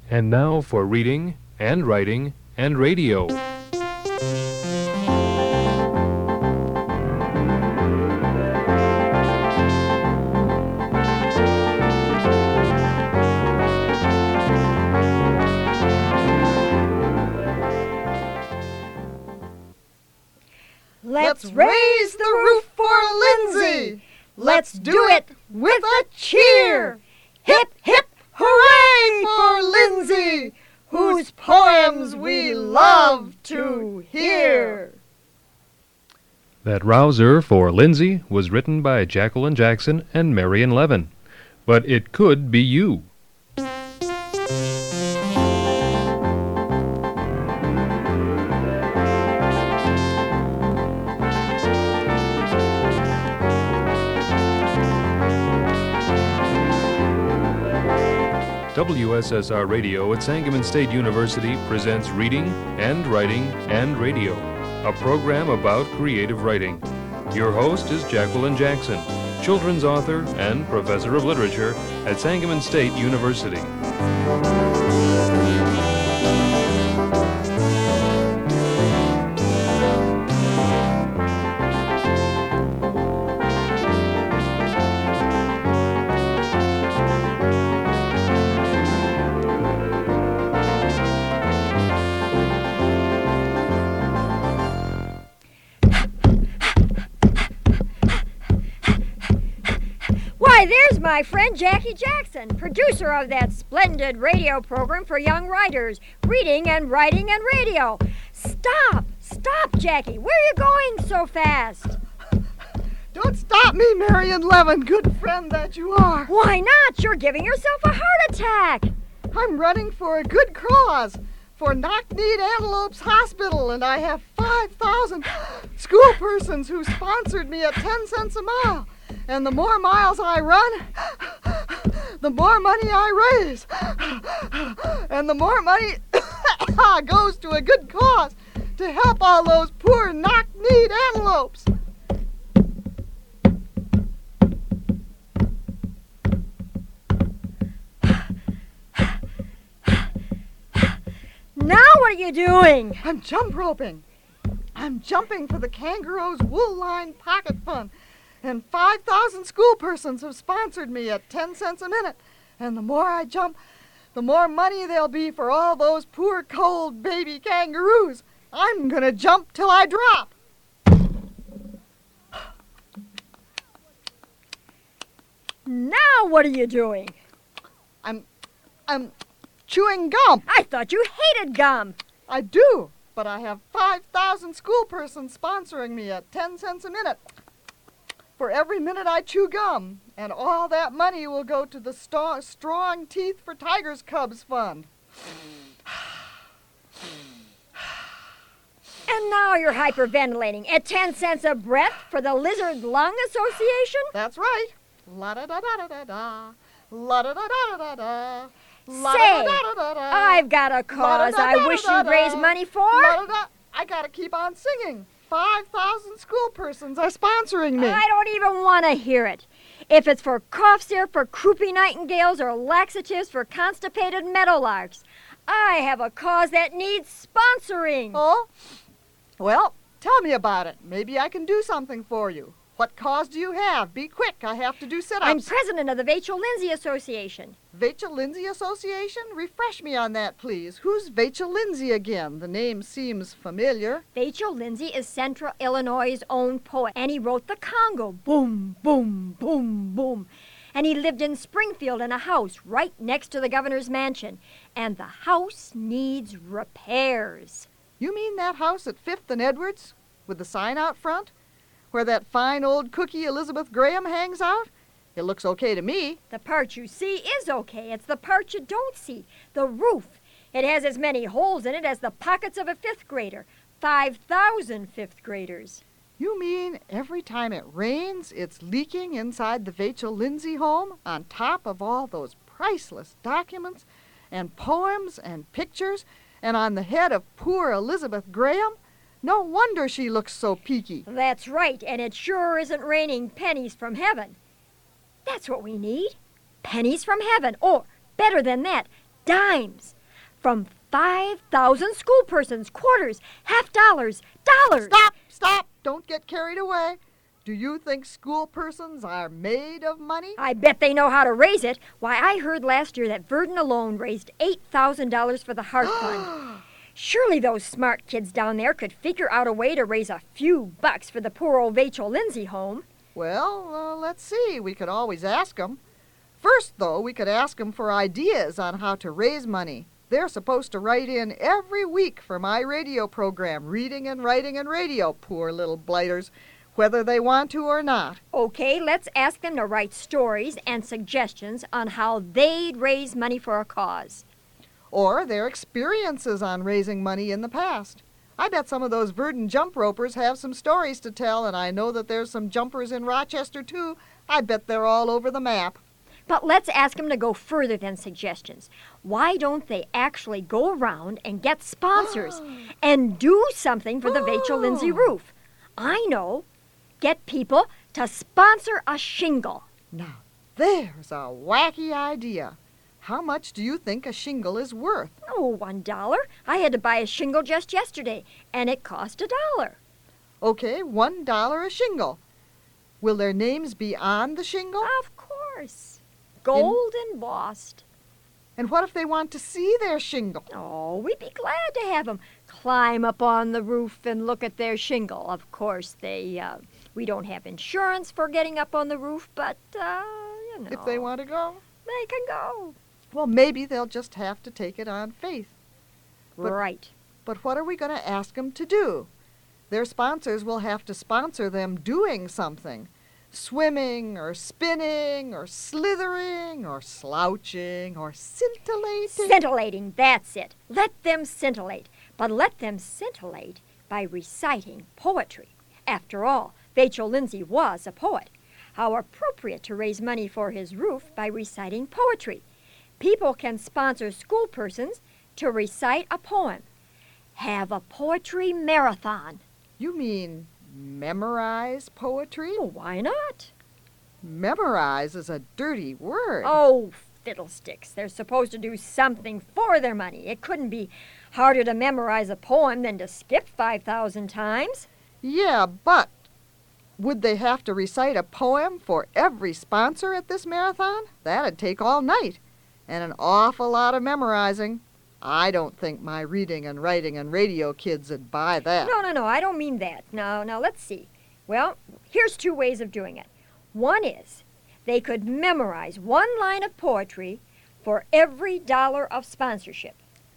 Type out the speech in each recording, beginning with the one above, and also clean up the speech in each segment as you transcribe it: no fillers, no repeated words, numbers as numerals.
And now for reading and writing and radio. Let's raise the roof for Lindsay. Let's do it with a cheer. Hip, hip, hooray for Lindsay, whose poems we love to hear. That rouser for Lindsay was written by Jacqueline Jackson and Marion Levin. But it could be you. WSSR Radio at Sangamon State University presents Reading and Writing and Radio, a program about creative writing. Your host is Jacqueline Jackson, children's author and professor of literature at Sangamon State University. Why, there's my friend Jackie Jackson, producer of that splendid radio program for young writers, Reading and Writing and Radio. Stop, Jackie. Where are you going so fast? Don't stop me, Marion Levin, good friend that you are. Why not? You're giving yourself a heart attack. I'm running for a good cause, for Knock-Kneed Antelopes Hospital, and I have 5,000 school persons who sponsored me at 10 cents a mile. And the more miles I run, the more money I raise. And the more money goes to a good cause to help all those poor knock-kneed antelopes. Now what are you doing? I'm jump roping. I'm jumping for the Kangaroo's wool-lined pocket fund. And 5,000 school persons have sponsored me at 10 cents a minute. And the more I jump, the more money there'll be for all those poor cold baby kangaroos. I'm gonna jump till I drop. Now what are you doing? I'm chewing gum. I thought you hated gum. I do, but I have 5,000 school persons sponsoring me at 10 cents a minute. For every minute I chew gum, and all that money will go to the Strong Teeth for Tigers Cubs Fund. And now you're hyperventilating at 10 cents a breath for the Lizard Lung Association? That's right. La-da-da-da-da-da-da. La-da-da-da-da-da-da. Say, I've got a cause I wish you'd raise money for. I gotta keep on singing. 5,000 school persons are sponsoring me. I don't even want to hear it. If it's for cough syrup for croupy nightingales or laxatives for constipated meadowlarks, I have a cause that needs sponsoring. Oh? Well, tell me about it. Maybe I can do something for you. What cause do you have? Be quick. I have to do sit-ups. I'm president of the Vachel Lindsay Association. Vachel Lindsay Association? Refresh me on that, please. Who's Vachel Lindsay again? The name seems familiar. Vachel Lindsay is Central Illinois' own poet, and he wrote the Congo. Boom, boom, boom, boom. And he lived in Springfield in a house right next to the governor's mansion. And the house needs repairs. You mean that house at 5th and Edwards? With the sign out front? Where that fine old cookie Elizabeth Graham hangs out? It looks okay to me. The part you see is okay. It's the part you don't see. The roof. It has as many holes in it as the pockets of a 5th grader. 5,000 5th graders. You mean every time it rains, it's leaking inside the Vachel Lindsay home on top of all those priceless documents and poems and pictures and on the head of poor Elizabeth Graham? No wonder she looks so peaky. That's right, and it sure isn't raining pennies from heaven. That's what we need. Pennies from heaven, or, better than that, dimes. From 5,000 school persons, quarters, half dollars, dollars. Stop! Don't get carried away. Do you think school persons are made of money? I bet they know how to raise it. Why, I heard last year that Verdon alone raised $8,000 for the Heart Fund. Surely those smart kids down there could figure out a way to raise a few bucks for the poor old Vachel Lindsay home. Well, let's see. We could always ask them. First, though, we could ask them for ideas on how to raise money. They're supposed to write in every week for my radio program, Reading and Writing and Radio, poor little blighters, whether they want to or not. Okay, let's ask them to write stories and suggestions on how they'd raise money for a cause. Or their experiences on raising money in the past. I bet some of those Verdon jump ropers have some stories to tell, and I know that there's some jumpers in Rochester, too. I bet they're all over the map. But let's ask them to go further than suggestions. Why don't they actually go around and get sponsors and do something for the Vachel Lindsay roof? I know. Get people to sponsor a shingle. Now, there's a wacky idea. How much do you think a shingle is worth? Oh, $1. I had to buy a shingle just yesterday, and it cost $1. Okay, $1 a shingle. Will their names be on the shingle? Of course. Gold embossed. And what if they want to see their shingle? Oh, we'd be glad to have them climb up on the roof and look at their shingle. Of course, we don't have insurance for getting up on the roof, but, If they want to go? They can go. Well, maybe they'll just have to take it on faith. Right. But what are we going to ask them to do? Their sponsors will have to sponsor them doing something. Swimming, or spinning, or slithering, or slouching, or scintillating. Scintillating, that's it. Let them scintillate. But let them scintillate by reciting poetry. After all, Vachel Lindsay was a poet. How appropriate to raise money for his roof by reciting poetry. People can sponsor school persons to recite a poem. Have a poetry marathon. You mean memorize poetry? Well, why not? Memorize is a dirty word. Oh, fiddlesticks. They're supposed to do something for their money. It couldn't be harder to memorize a poem than to skip 5,000 times. Yeah, but would they have to recite a poem for every sponsor at this marathon? That'd take all night, and an awful lot of memorizing. I don't think my reading and writing and radio kids would buy that. No, I don't mean that. Now, let's see. Well, here's 2 ways of doing it. One is they could memorize 1 line of poetry for every $1 of sponsorship.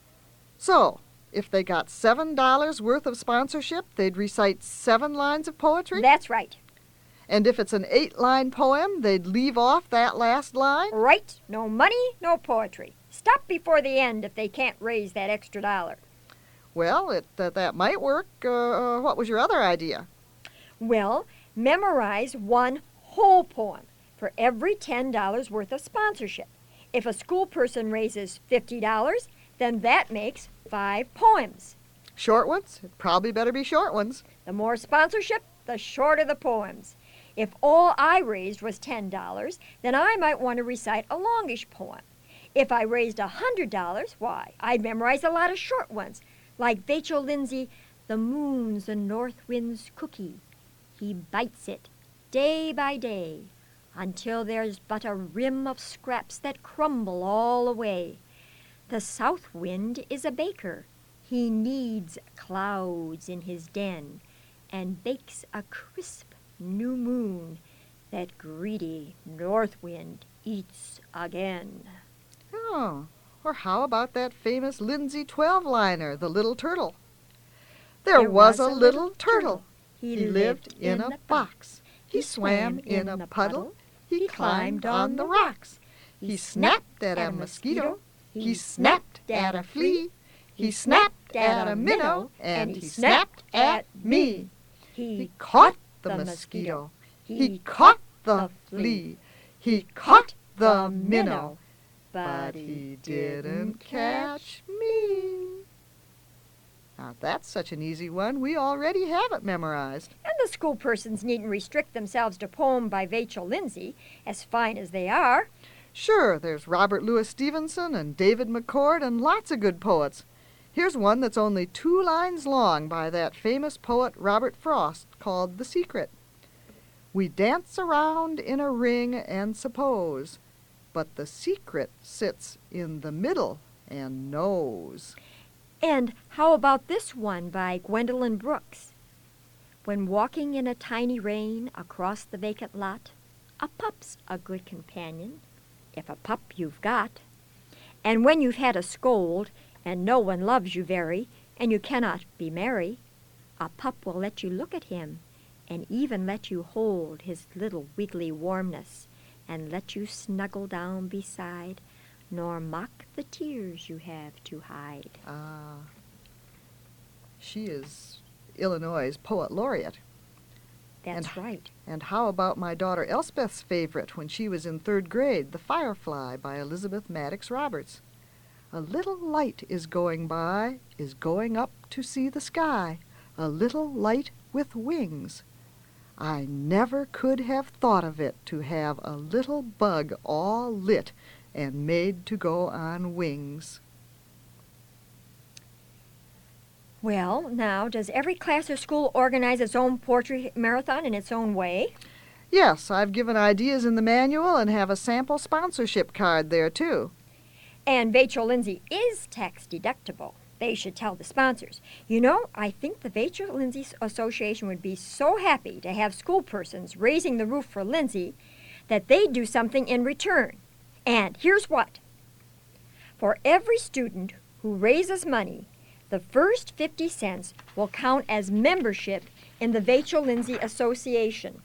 So, if they got $7 worth of sponsorship, they'd recite 7 lines of poetry? That's right. And if it's an 8-line poem, they'd leave off that last line? Right. No money, no poetry. Stop before the end if they can't raise that extra $1. Well, that might work. What was your other idea? Well, memorize 1 whole poem for every $10 worth of sponsorship. If a school person raises $50, then that makes 5 poems. Short ones? It probably better be short ones. The more sponsorship, the shorter the poems. If all I raised was $10, then I might want to recite a longish poem. If I raised $100, why, I'd memorize a lot of short ones, like Vachel Lindsay, "The moon's a north wind's cookie. He bites it day by day, until there's but a rim of scraps that crumble all away. The south wind is a baker. He kneads clouds in his den, and bakes a crisp new moon that greedy north wind eats again." Oh, or how about that famous Lindsay 12-liner, The Little Turtle? There was a little turtle. He lived in a box. He swam in a puddle. He climbed on the rocks. He snapped at a mosquito. He snapped at a flea. He snapped at a minnow. And he snapped at me. He caught the mosquito. He caught the flea. He caught the minnow. But he didn't catch me. Now, that's such an easy one, we already have it memorized. And the school persons needn't restrict themselves to poem by Vachel Lindsay, as fine as they are. Sure, there's Robert Louis Stevenson and David McCord and lots of good poets. Here's one that's only 2 lines long by that famous poet Robert Frost called The Secret. We dance around in a ring and suppose, but the secret sits in the middle and knows. And how about this one by Gwendolyn Brooks? When walking in a tiny rain across the vacant lot, a pup's a good companion, if a pup you've got. And when you've had a scold, and no one loves you very, and you cannot be merry, a pup will let you look at him, and even let you hold his little wiggly warmness, and let you snuggle down beside, nor mock the tears you have to hide. She is Illinois' poet laureate. That's right. And how about my daughter Elspeth's favorite when she was in 3rd grade, The Firefly by Elizabeth Maddox Roberts? A little light is going by, is going up to see the sky, a little light with wings. I never could have thought of it to have a little bug all lit and made to go on wings. Well, now, does every class or school organize its own poetry marathon in its own way? Yes, I've given ideas in the manual and have a sample sponsorship card there, too. And Vachel Lindsay is tax deductible. They should tell the sponsors. You know, I think the Vachel Lindsay Association would be so happy to have school persons raising the roof for Lindsay that they'd do something in return. And here's what. For every student who raises money, the first 50 cents will count as membership in the Vachel Lindsay Association.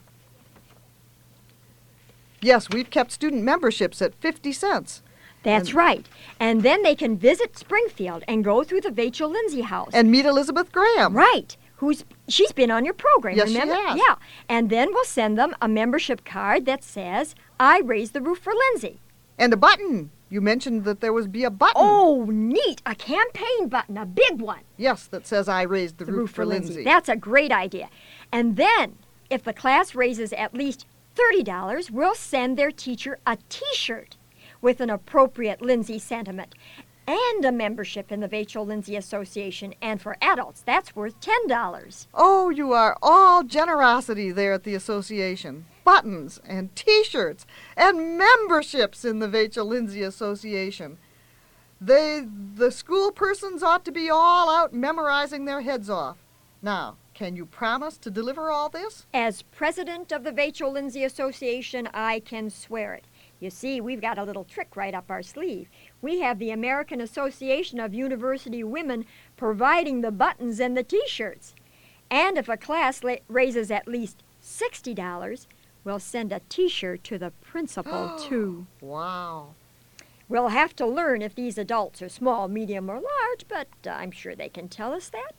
Yes, we've kept student memberships at 50 cents. That's right. And then they can visit Springfield and go through the Vachel Lindsay house. And meet Elizabeth Graham. Right. She's been on your program, yes, remember? She has. Yeah. And then we'll send them a membership card that says, I raised the roof for Lindsay. And a button. You mentioned that there would be a button. Oh, neat. A campaign button, a big one. Yes, that says I raised the roof for Lindsay. That's a great idea. And then, if the class raises at least $30, we'll send their teacher a T-shirt with an appropriate Lindsay sentiment and a membership in the Vachel Lindsay Association. And for adults, that's worth $10. Oh, you are all generosity there at the association. Buttons and T-shirts and memberships in the Vachel Lindsay Association. The school persons ought to be all out memorizing their heads off. Now, can you promise to deliver all this? As president of the Vachel Lindsay Association, I can swear it. You see, we've got a little trick right up our sleeve. We have the American Association of University Women providing the buttons and the T-shirts. And if a class raises at least $60, we'll send a T-shirt to the principal, too. Wow. We'll have to learn if these adults are small, medium, or large, but I'm sure they can tell us that.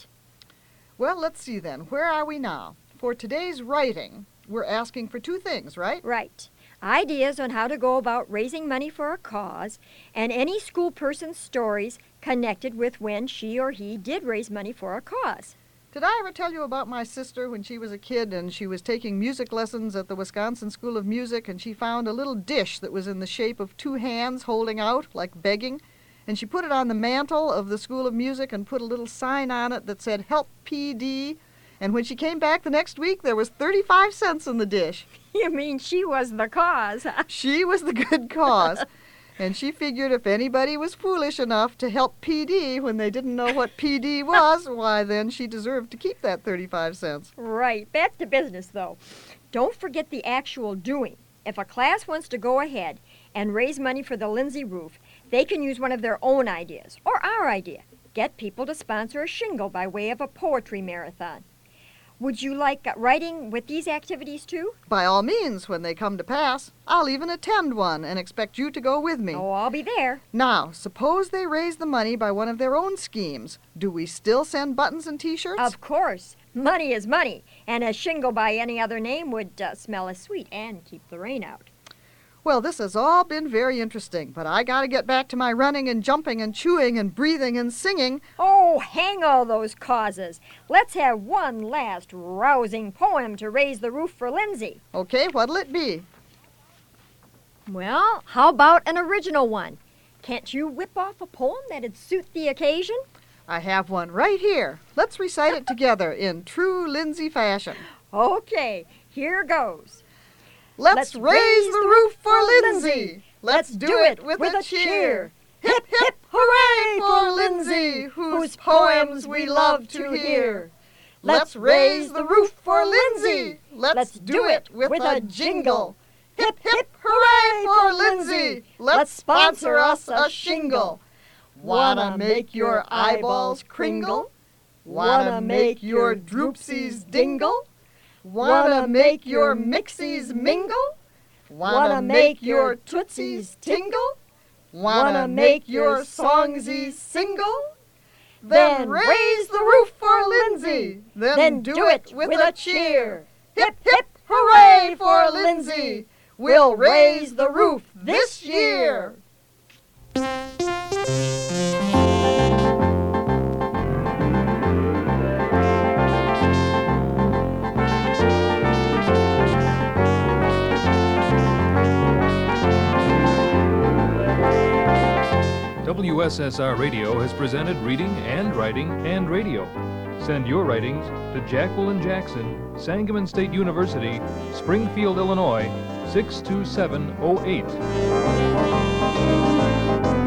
Well, let's see then. Where are we now? For today's writing, we're asking for 2 things, right? Right. Ideas on how to go about raising money for a cause, and any school person's stories connected with when she or he did raise money for a cause. Did I ever tell you about my sister when she was a kid and she was taking music lessons at the Wisconsin School of Music, and she found a little dish that was in the shape of 2 hands holding out, like begging, and she put it on the mantle of the School of Music and put a little sign on it that said, "Help PD," and when she came back the next week, there was 35 cents in the dish. You mean she was the cause? She was the good cause. And she figured if anybody was foolish enough to help PD when they didn't know what PD was, why then she deserved to keep that 35 cents. Right. Back to business, though. Don't forget the actual doing. If a class wants to go ahead and raise money for the Lindsay roof, they can use one of their own ideas, or our idea. Get people to sponsor a shingle by way of a poetry marathon. Would you like writing with these activities, too? By all means, when they come to pass. I'll even attend one and expect you to go with me. Oh, I'll be there. Now, suppose they raise the money by one of their own schemes. Do we still send buttons and T-shirts? Of course. Money is money, and a shingle by any other name would smell as sweet and keep the rain out. Well, this has all been very interesting, but I gotta get back to my running and jumping and chewing and breathing and singing. Oh, hang all those causes. Let's have one last rousing poem to raise the roof for Lindsay. Okay, what'll it be? Well, how about an original one? Can't you whip off a poem that'd suit the occasion? I have one right here. Let's recite it together in true Lindsay fashion. Okay, here goes. Let's raise the roof for Lindsay. Let's do it with a cheer. Hip, hip, hooray for Lindsay, whose poems we love to hear. Let's raise the roof for Lindsay. Let's do it with a jingle. Hip, hip, hooray for Lindsay. Let's sponsor us a shingle. Wanna make your eyeballs kringle? Wanna make your droopsies dingle? Wanna make your mixies mingle? Wanna make your tootsies tingle? Wanna make your songsies single? Then raise the roof for Lindsay. Then do it with a cheer. Hip, hip, hooray for Lindsay. We'll raise the roof this year. WSSR Radio has presented Reading and Writing and Radio. Send your writings to Jacqueline Jackson, Sangamon State University, Springfield, Illinois, 62708.